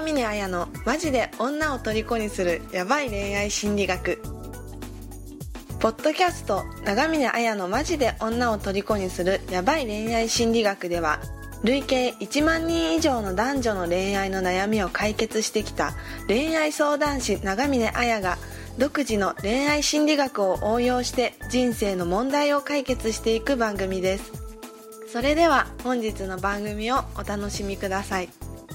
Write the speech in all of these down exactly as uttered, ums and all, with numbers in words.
峰彩のマジで女を虜にするヤバい恋愛心理学。ポッドキャスト長峰彩のマジで女を虜にするヤバい恋愛心理学では、累計いちまんにん以上の男女の恋愛の悩みを解決してきた恋愛相談師長峰彩が独自の恋愛心理学を応用して人生の問題を解決していく番組です。それでは本日の番組をお楽しみください。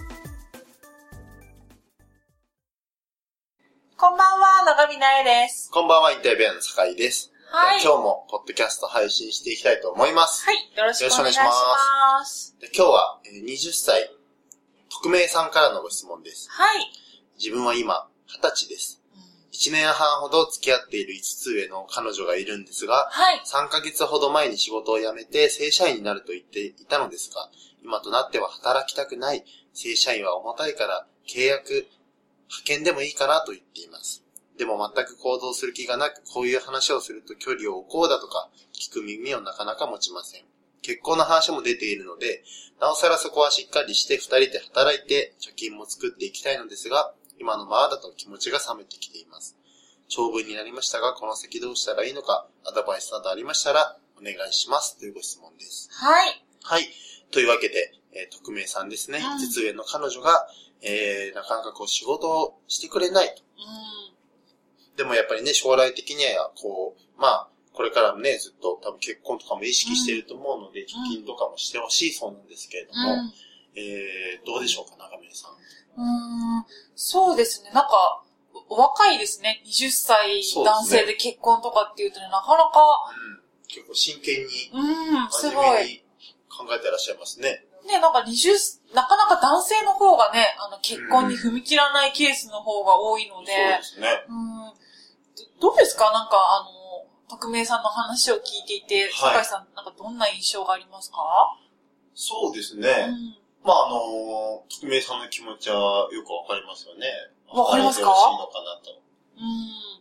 こんばんは、長峰彩です。 こんばんは、インタビュアーの酒井です。 はい。 今日もポッドキャスト配信していきたいと思います。 はい、よろしくお願いします。 で今日ははたち、匿名さんからのご質問です。 はい。 自分は今、はたちです。うん、いちねんはんほど付き合っているいつつ上の彼女がいるんですが、 はい。 さんかげつほど前に仕事を辞めて正社員になると言っていたのですが、今となっては働きたくない、正社員は重たいから契約、派遣でもいいかなと言っています。でも全く行動する気がなく、こういう話をすると距離を置こうだとか、聞く耳をなかなか持ちません。結婚の話も出ているので、なおさらそこはしっかりして二人で働いて貯金も作っていきたいのですが、今のままだと気持ちが冷めてきています。長文になりましたが、この先どうしたらいいのか、アドバイスなどありましたらお願いしますというご質問です。 はい。 はい。というわけで、えー、匿名さんですね。いつつ上の彼女が、えー、なかなかこう仕事をしてくれないと。 うんでもやっぱりね、将来的には、こう、まあ、これからもね、ずっと多分結婚とかも意識していると思うので、うん、貯金とかもしてほしいそうなんですけれども、うん、えー、どうでしょうか、長峰さん。 うーん、そうですね、なんか、若いですね。はたち男性で結婚とかっていうとね、なかなか、 うん、結構真剣に、 うん、す真ごい。 面目に考えてらっしゃいますね。 ね、なんかにじゅう、なかなか男性の方がね、あの結婚に踏み切らないケースの方が多いので、 うん、そうですね。 うんどうですかなんか、あの、匿名さんの話を聞いていて、 はい、 酒井さん、なんかどんな印象がありますか？ そうですね。うん、まあ、あの、匿名さんの気持ちはよくわかりますよね。 わかりますか？ 愛してほしいのかなと。 うん。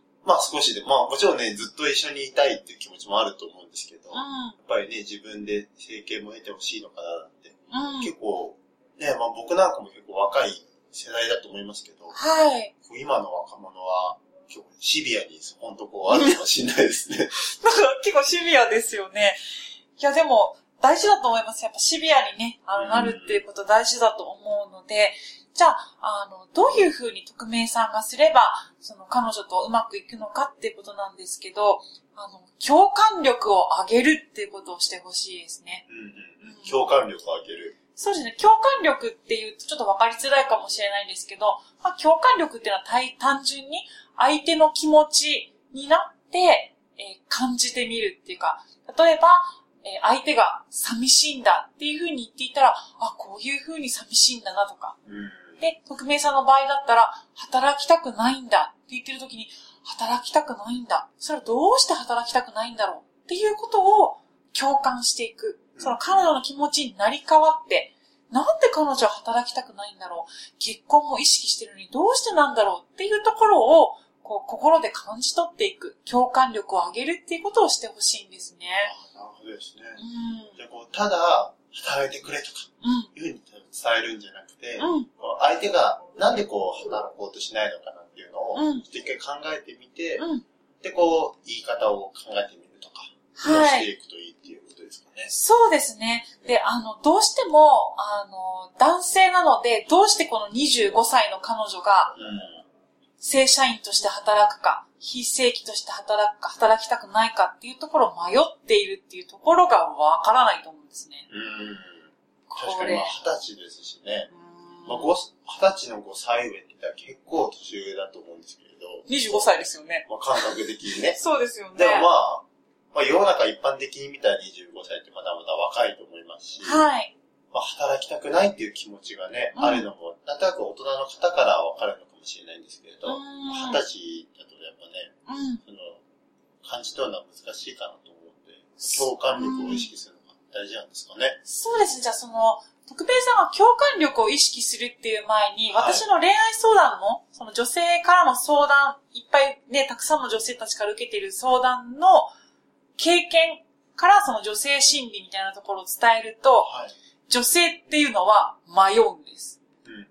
まあ少しで、まあもちろんね、ずっと一緒にいたいっていう気持ちもあると思うんですけど、うん、やっぱりね、自分で生計も得てほしいのかなって。うん、結構、ね、まあ僕なんかも結構若い世代だと思いますけど、 はい。 今の若者は、結構シビアに本当こうあるかもしれないですね。 なんか結構シビアですよね。いやでも大事だと思います。やっぱシビアにね、あの、なるっていうこと大事だと思うので、じゃあ、あの、どういうふうに匿名さんがすれば、その彼女とうまくいくのかっていうことなんですけど、あの、共感力を上げるっていうことをしてほしいですね。 うんうんうん、共感力を上げる。 そうですね。共感力っていうとちょっとわかりづらいかもしれないんですけど、まあ、共感力っていうのは単単純に相手の気持ちになって、えー、感じてみるっていうか、例えば、えー、相手が寂しいんだっていうふうに言っていたら、あ、こういうふうに寂しいんだなとか。うん、で、匿名さんの場合だったら、働きたくないんだって言ってるときに、働きたくないんだ。それはどうして働きたくないんだろうっていうことを共感していく。その彼女の気持ちになり変わって、なんで彼女は働きたくないんだろう、結婚も意識してるのにどうしてなんだろうっていうところを、こう、心で感じ取っていく、共感力を上げるっていうことをしてほしいんですね。 あ、なるほどですね。 うん、 じゃあこう、ただ、働いてくれとか、いうふうに伝えるんじゃなくて、 うん、 相手がなんでこう、働こうとしないのかなっていうのを、うん、ちょっと一回考えてみて、うん、で、こう、言い方を考えてみるとか、はい、していくといいっていうことですかね。 そうですね。で、あの、どうしても、あの、男性なので、どうしてこのにじゅうごさいの彼女が、正社員として働くか、非正規として働くか、働きたくないかっていうところを迷っているっていうところがわからないと思うんですね。 うん。確かに、まあ、二十歳ですしね。まあ、二十歳のごさい上って言ったら結構年上だと思うんですけれど。 にじゅうごさいですよね。 まあ、感覚的にね。 そうですよね。 でもまあ、まあ、世の中一般的に見たらにじゅうごさいってまだまだ若いと思いますし、 はい。 まあ、働きたくないっていう気持ちがね、うん、あるのも、なんとなく大人の方からは分かるのかもしれないんですけれど、二十歳だとやっぱね、うん、その、感じ取るのは難しいかなと思って、共感力を意識するのが大事なんですかね。 そうですね。じゃあその、匿名さんが共感力を意識するっていう前に、はい、私の恋愛相談の、その女性からの相談、いっぱいね、たくさんの女性たちから受けている相談の経験からその女性心理みたいなところを伝えると、はい、女性っていうのは迷うんです。うんうん、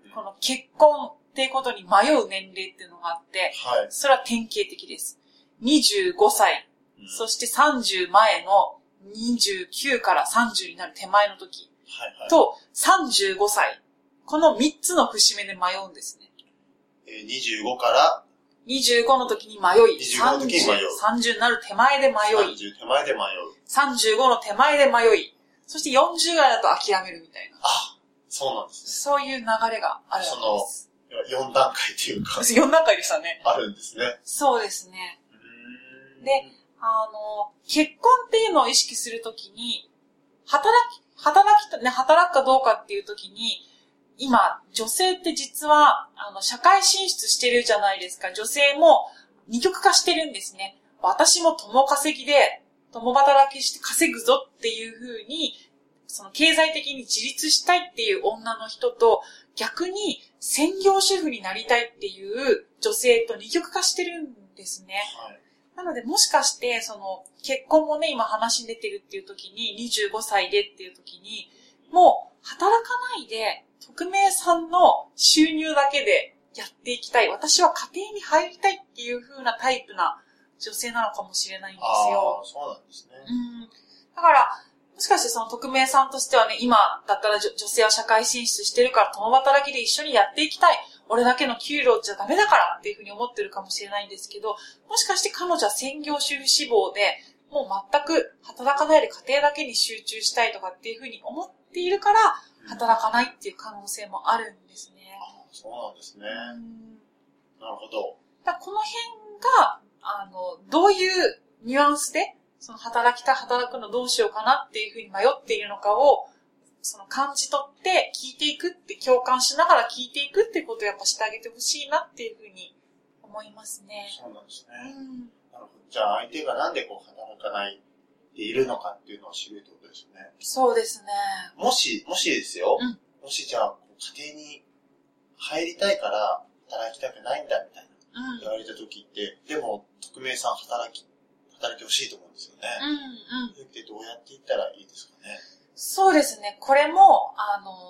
この結婚っていうことに迷う年齢っていうのがあって、 はい、 それは典型的です。にじゅうごさい、うん、そしてさんじゅう前のにじゅうきゅうからさんじゅうになる手前の時、はいはい、とさんじゅうごさい、このみっつの節目で迷うんですね。 えー、にじゅうごからにじゅうごの時に迷い、 にじゅうごの時に迷う。 さんじゅうになる手前で迷い、 さんじゅう手前で迷う。 さんじゅうごの手前で迷い、そしてよんじゅうぐらいだと諦めるみたいな。 あ、そうなんですね。 そういう流れがあるわけです。 そのよん段階っていうか。 よん段階でしたね。 あるんですね。 そうですね。うーんで、あの、結婚っていうのを意識するときに、働き、働き、ね、働くかどうかっていうときに、今、女性って実は、あの、社会進出してるじゃないですか。女性も二極化してるんですね。私も共稼ぎで、共働きして稼ぐぞっていう風に、その経済的に自立したいっていう女の人と、逆に専業主婦になりたいっていう女性と二極化してるんですね。はい、なのでもしかして、その結婚もね、今話に出てるっていう時に、にじゅうごさいでっていう時に、もう働かないで、匿名さんの収入だけでやっていきたい。私は家庭に入りたいっていう風なタイプな女性なのかもしれないんですよ。 ああ、そうなんですね。 うん。だから、もしかしてその匿名さんとしてはね、今だったら女性は社会進出してるから共働きで一緒にやっていきたい。俺だけの給料じゃダメだからっていう風に思ってるかもしれないんですけど、もしかして彼女は専業主婦志望で、もう全く働かないで家庭だけに集中したいとかっていう風に思っているから、働かないっていう可能性もあるんですね。 あ、そうなんですね。 うん、 なるほど。 だこの辺が、あの、どういうニュアンスで、その働きたい働くのどうしようかなっていうふうに迷っているのかを、その感じ取って聞いていくって、共感しながら聞いていくってことをやっぱしてあげてほしいなっていうふうに思いますね。 そうなんですね。 うん、 なるほど。じゃあ相手がなんでこう働かないでいるのかっていうのを知るってことですよね。 そうですね。 もし、もしですよ。 うん、 もしじゃあ家庭に入りたいから働きたくないんだみたいな、うん、言われた時って、でも匿名さん働き働いてほしいと思うんですよね。 うんうん。 それってどうやっていったらいいですかね。 そうですね。これもあの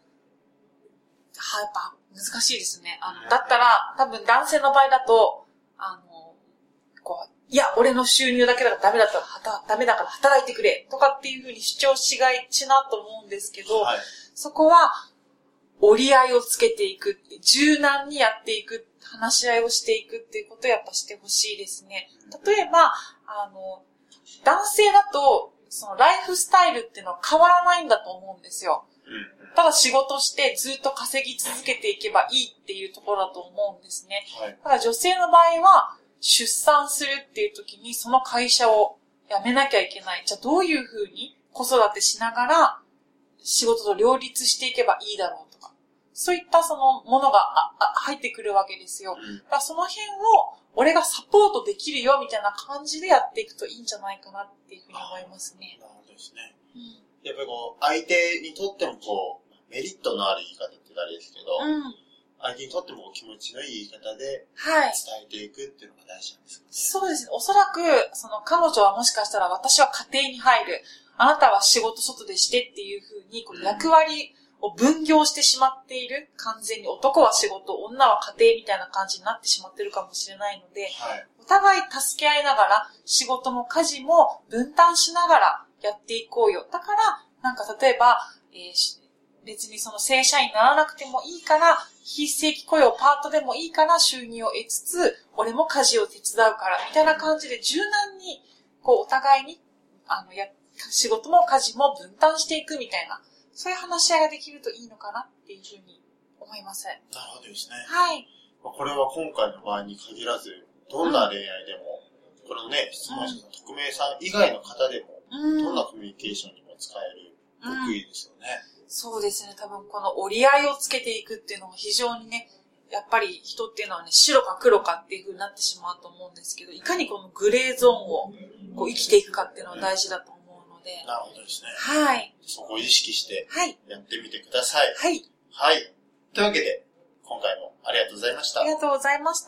はやっぱ難しいですね。あの、うん、だったら多分男性の場合だとあのこういや俺の収入だけだからダメだったらはたダメだから働いてくれとかっていう風に主張しがちなと思うんですけど、はい、そこは折り合いをつけていくって、柔軟にやっていく、話し合いをしていくっていうことをやっぱしてほしいですね。例えば、あの、男性だと、そのライフスタイルっていうのは変わらないんだと思うんですよ。ただ仕事してずっと稼ぎ続けていけばいいっていうところだと思うんですね。はい、ただ女性の場合は、出産するっていう時にその会社を辞めなきゃいけない。じゃあどういうふうに子育てしながら仕事と両立していけばいいだろうとか。そういったそのものがああ入ってくるわけですよ。だからその辺を俺がサポートできるよみたいな感じでやっていくといいんじゃないかなっていうふうに思いますね。 なるほどですね。うん、やっぱりこう、相手にとってもこう、メリットのある言い方ってあれですけど、うん、相手にとっても気持ちのいい言い方で伝えていくっていうのが大事なんですかね。はい、 そうですね。おそらく、その彼女はもしかしたら私は家庭に入る。あなたは仕事外でしてっていうふうに、この役割を分業してしまっている。完全に男は仕事、女は家庭みたいな感じになってしまっているかもしれないので、はい、お互い助け合いながら、仕事も家事も分担しながらやっていこうよ。だから、なんか例えば、えー、別にその正社員にならなくてもいいから、非正規雇用パートでもいいから収入を得つつ、俺も家事を手伝うから、みたいな感じで柔軟に、こうお互いに、あの、や、仕事も家事も分担していくみたいな、そういう話し合いができるといいのかなっていうふうに思います。なるほどですね。 はい。 これは今回の場合に限らず、どんな恋愛でも、うん、このね、質問者の匿名さん以外の方でも、うん、どんなコミュニケーションにも使える得意ですよね。 うん、そうですね。多分この折り合いをつけていくっていうのが非常にね、やっぱり人っていうのはね、白か黒かっていう風になってしまうと思うんですけど、いかにこのグレーゾーンをこう生きていくかっていうのは大事だと思うので。 なるほどですね。 はい。 そこを意識してやってみてください。 はい。 はい。というわけで、今回もありがとうございました。 ありがとうございました。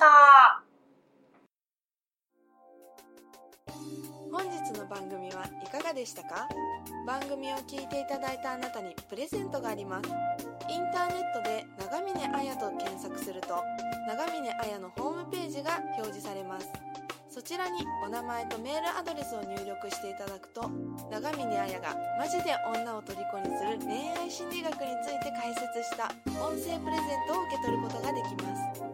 本日の番組はいかがでしたか？番組を聞いていただいたあなたにプレゼントがあります。インターネットで長峰ちらにお名前とメールアドレスを入力していただくと、長峰彩がマジで女を虜にする恋愛心理学について解説した音声プレゼントを受け取ることができます。必ず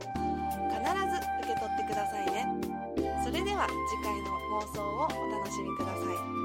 受け取ってくださいね。それでは次回の放送をお楽しみください。